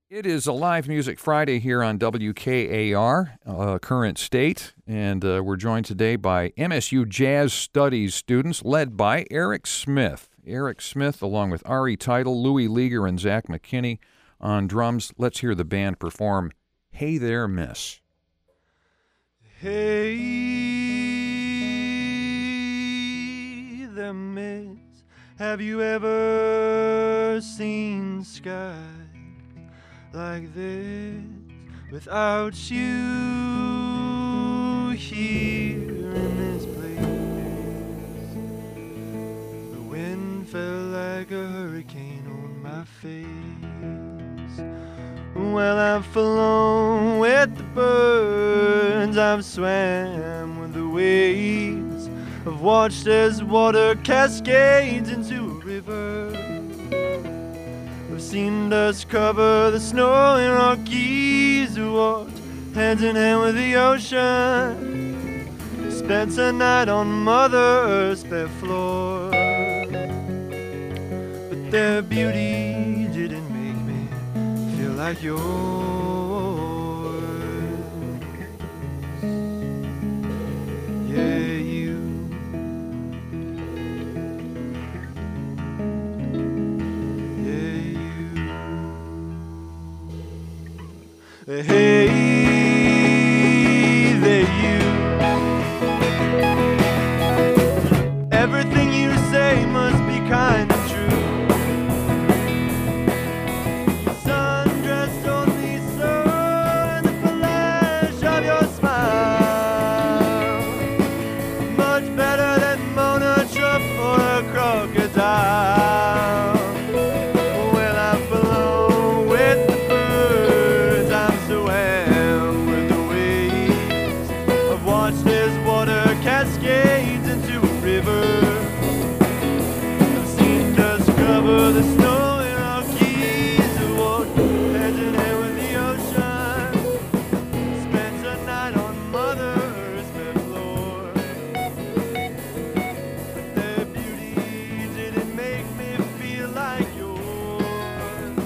It is a Live Music Friday here on WKAR, Current State, and we're joined today by MSU Jazz Studies students led by Eric Smith. Eric Smith, along with Ari Title, Louie Leager, and Zach McKinney on drums. Let's hear the band perform Hey There, Miss. Hey there, miss, have you ever seen sky like this without you here in this place? The wind fell like a hurricane on my face. Well, I've flown with the birds, I've swam with the waves, I've watched as water cascades into a river. I've seen dust cover the snow in Rockies, who walked hand in hand with the ocean, spent a night on Mother Earth's bare floor. But their beauty didn't make me feel like yours. Yeah, you. Hey there, you. Everything you say must be kind of true. Your sundress told me so, and the flash of your smile, much better than Mona Trump or a crocodile. Well, I've flown with the birds, I've swam with the waves, I've watched as water cascades into a river. I've seen dust cover the snow in Rockies, who walked hand in hand with the ocean, spent a night on Mother Earth's bare floor. But their beauty didn't make me feel like yours.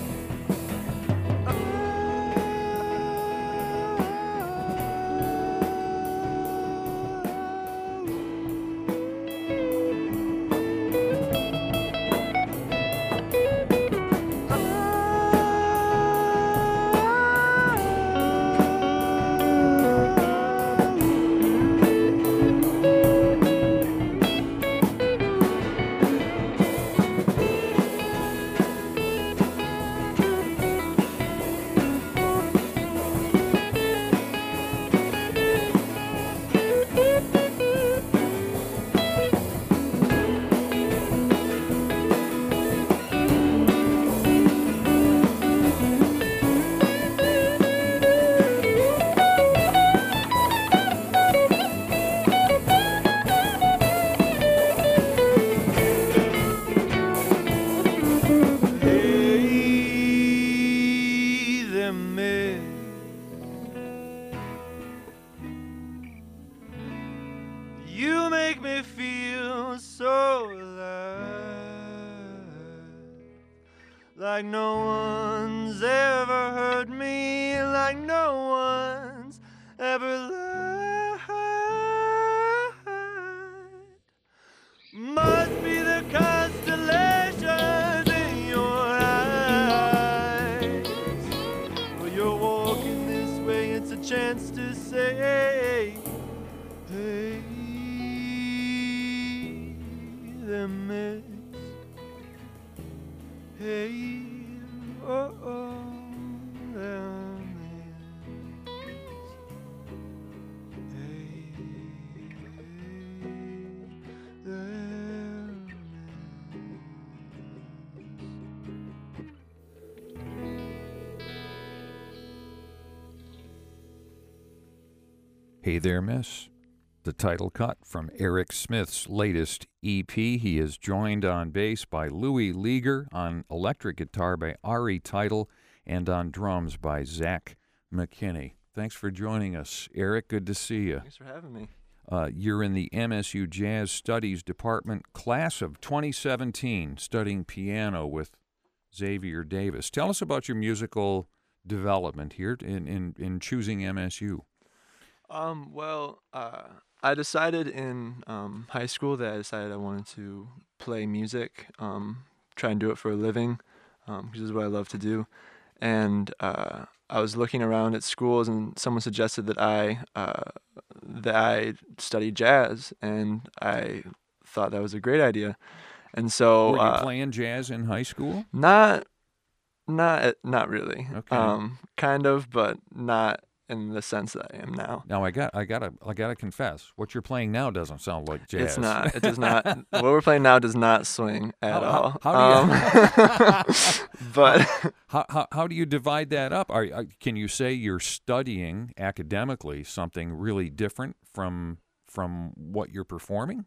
Hey there, miss. You make me feel so alive, like no one's ever hurt me, like no one's ever lied. Must be the constellations in your eyes. Well, you're walking this way, it's a chance to say, hey there, miss. Hey, oh, oh, there, miss. Hey, there, Hey There, Miss. The title cut from Eric Smith's latest EP. He is joined on bass by Louie Leager, on electric guitar by Ari Title, and on drums by Zach McKinney. Thanks for joining us, Eric. Good to see you. Thanks for having me. You're in the MSU Jazz Studies Department, class of 2017, studying piano with Xavier Davis. Tell us about your musical development here in choosing MSU. I decided in high school that I wanted to play music, try and do it for a living, because this is what I love to do. And I was looking around at schools, and someone suggested that I study jazz, and I thought that was a great idea. And so, Were you playing jazz in high school? not really. Okay. Kind of, but not in the sense that I am now. Now I gotta confess, what you're playing now doesn't sound like jazz. It's not. It does not. What we're playing now does not swing at all. How do you, But how do you divide that up? Can you say you're studying academically something really different from what you're performing?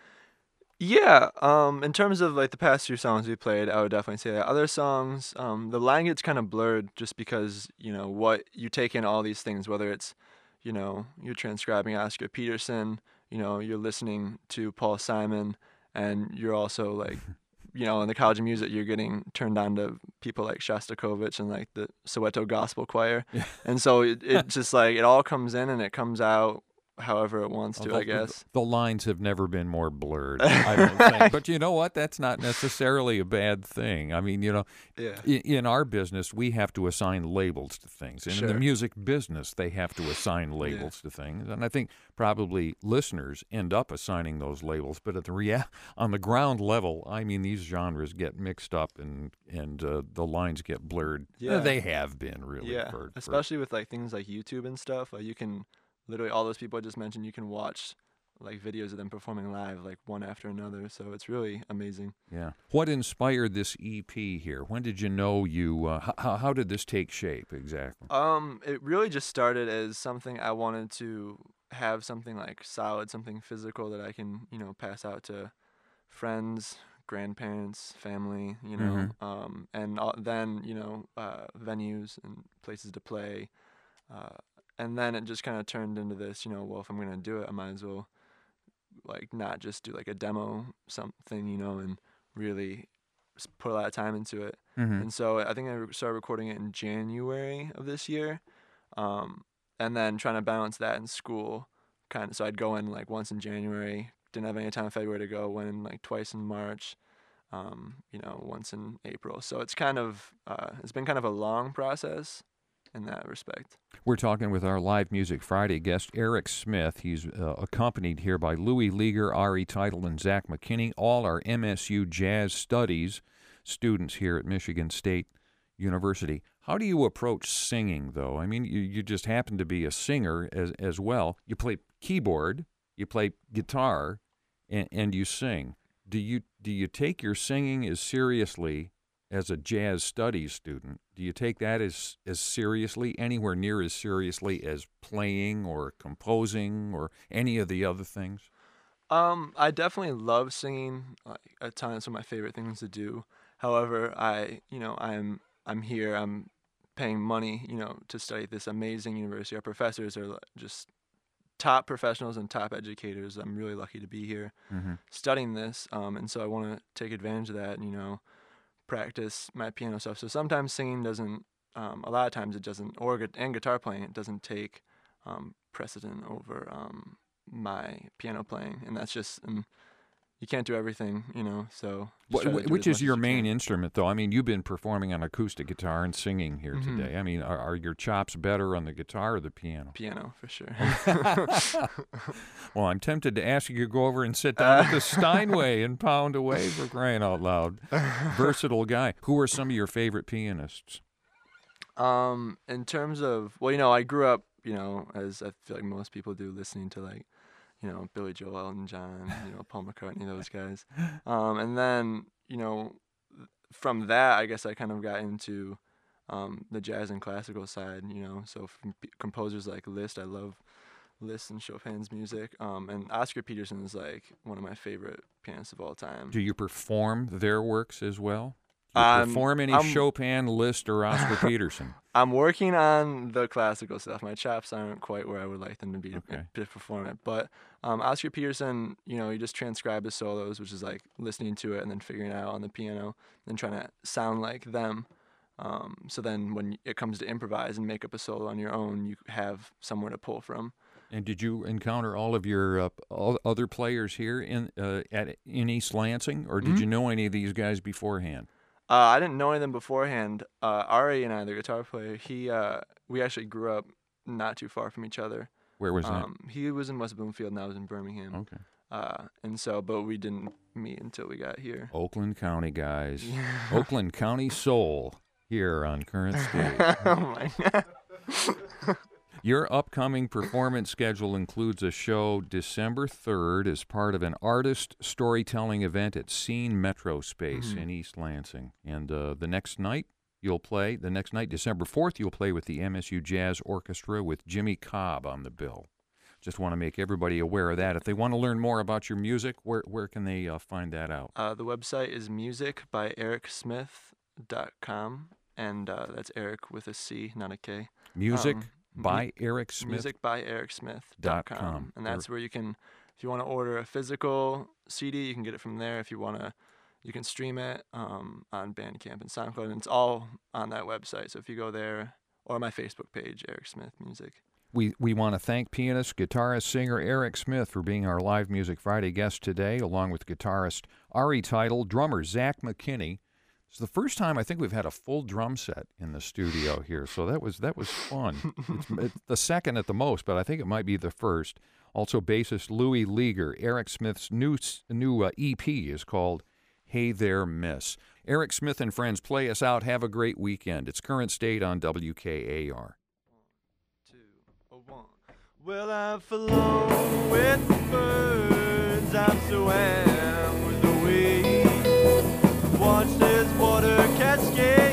yeah, in terms of like the past few songs we played, I would definitely say that. Other songs, the line gets kind of blurred just because, what you take in all these things, whether it's, you're transcribing Oscar Peterson, you're listening to Paul Simon, and you're also like, in the College of Music, you're getting turned on to people like Shostakovich and like the Soweto Gospel Choir. Yeah. And so it just like, it all comes in and it comes out however it wants to, I guess. The lines have never been more blurred, I don't think. But you know what? That's not necessarily a bad thing. I mean, Yeah. in our business, we have to assign labels to things. And in the Sure. music business, they have to assign labels to things. And I think probably listeners end up assigning those labels. But on the ground level, I mean, these genres get mixed up and the lines get blurred. Yeah. They have been, really. Yeah, especially with like things like YouTube and stuff. Like you can literally, all those people I just mentioned, you can watch like videos of them performing live, like one after another. So it's really amazing. Yeah. What inspired this EP here? When did you know how did this take shape exactly? It really just started as something I wanted to have, something like solid, something physical that I can, pass out to friends, grandparents, family, and then, venues and places to play. And then it just kind of turned into this, well, if I'm going to do it, I might as well, like, not just do, like, a demo something, and really put a lot of time into it. Mm-hmm. And so I think I started recording it in January of this year, and then trying to balance that in school, kind of. So I'd go in, like, once in January, didn't have any time in February to go, went in, like, twice in March, once in April. So it's kind of, it's been kind of a long process in that respect. We're talking with our Live Music Friday guest, Eric Smith. He's accompanied here by Louis Leager, Ari Title, and Zach McKinney. All are MSU Jazz Studies students here at Michigan State University. How do you approach singing, though? I mean, you just happen to be a singer as well. You play keyboard, you play guitar, and you sing. Do you take your singing as seriously as a jazz studies student? Do you take that as seriously, anywhere near as seriously as playing or composing or any of the other things? I definitely love singing. Like, a ton. It's one of my favorite things to do. However, I'm here. I'm paying money, to study at this amazing university. Our professors are just top professionals and top educators. I'm really lucky to be here studying this. And so I want to take advantage of that and, practice my piano stuff. So sometimes singing doesn't, a lot of times it doesn't, and guitar playing, it doesn't take precedent over my piano playing. And that's just, and you can't do everything, so. Which is your main instrument, though? I mean, you've been performing on acoustic guitar and singing here today. I mean, are your chops better on the guitar or the piano? Piano, for sure. Well, I'm tempted to ask you to go over and sit down at the Steinway and pound away, for crying out loud. Versatile guy. Who are some of your favorite pianists? In terms of, well, I grew up, as I feel like most people do, listening to like, Billy Joel, Elton John, Paul McCartney, those guys. And then, from that, I guess I kind of got into the jazz and classical side, so from composers like Liszt, I love Liszt and Chopin's music. And Oscar Peterson is like one of my favorite pianists of all time. Do you perform their works as well? Do you perform any Chopin, Liszt, or Oscar Peterson? I'm working on the classical stuff. My chops aren't quite where I would like them to be to perform it. But Oscar Peterson, you just transcribe his solos, which is like listening to it and then figuring it out on the piano and trying to sound like them. So then when it comes to improvise and make up a solo on your own, you have somewhere to pull from. And did you encounter all of your other players here in East Lansing, or did you know any of these guys beforehand? I didn't know any of them beforehand. Ari and I, the guitar player, we actually grew up not too far from each other. Where was that? He was in West Bloomfield and I was in Birmingham. Okay. But we didn't meet until we got here. Oakland County guys. Oakland County soul here on Current State. Oh my God. Your upcoming performance schedule includes a show December 3rd as part of an artist storytelling event at Scene Metro Space in East Lansing. And the next night, December 4th, you'll play with the MSU Jazz Orchestra with Jimmy Cobb on the bill. Just want to make everybody aware of that. If they want to learn more about your music, where can they find that out? The website is musicbyeericsmith.com, and that's Eric with a C, not a K. Music by Eric Smith. Musicbyeericsmith.com. And that's where you can, if you want to order a physical CD, you can get it from there. If you want to, you can stream it on Bandcamp and SoundCloud, and it's all on that website. So if you go there, or my Facebook page, Eric Smith Music. We want to thank pianist, guitarist, singer Eric Smith for being our Live Music Friday guest today, along with guitarist Ari Title, drummer Zach McKinney. It's the first time I think we've had a full drum set in the studio here, so that was fun. It's the second at the most, but I think it might be the first. Also, bassist Louie Leager. Eric Smith's new EP is called Hey There, Miss. Eric Smith and friends, play us out. Have a great weekend. It's Current State on WKAR. 1, 2, 1. Well, I've flown with the birds, I've swam with the waves, watched as water cascades